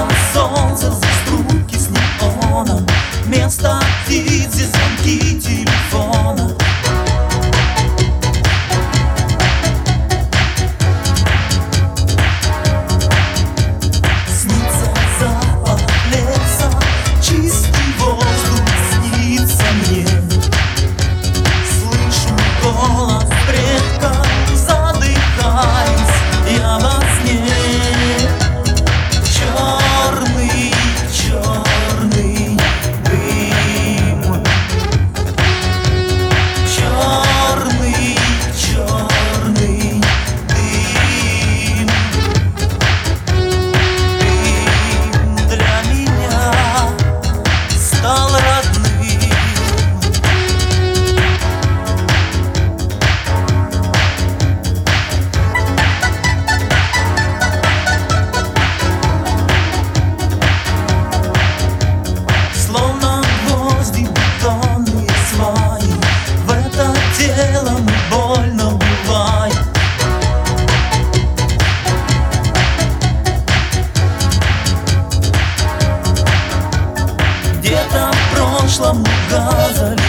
Снится солнце за струки с неоном, вместо птицы звонки телефона. Снится запах леса, чистый воздух снится мне. Слышу голос предков, задыхаюсь я во сне. Черный, черный дым, черный, черный дым. Дым для меня стал родным. Словно гвозди, бетонные сваи, в это тело мы больно убиваем. Где-то в прошлом газа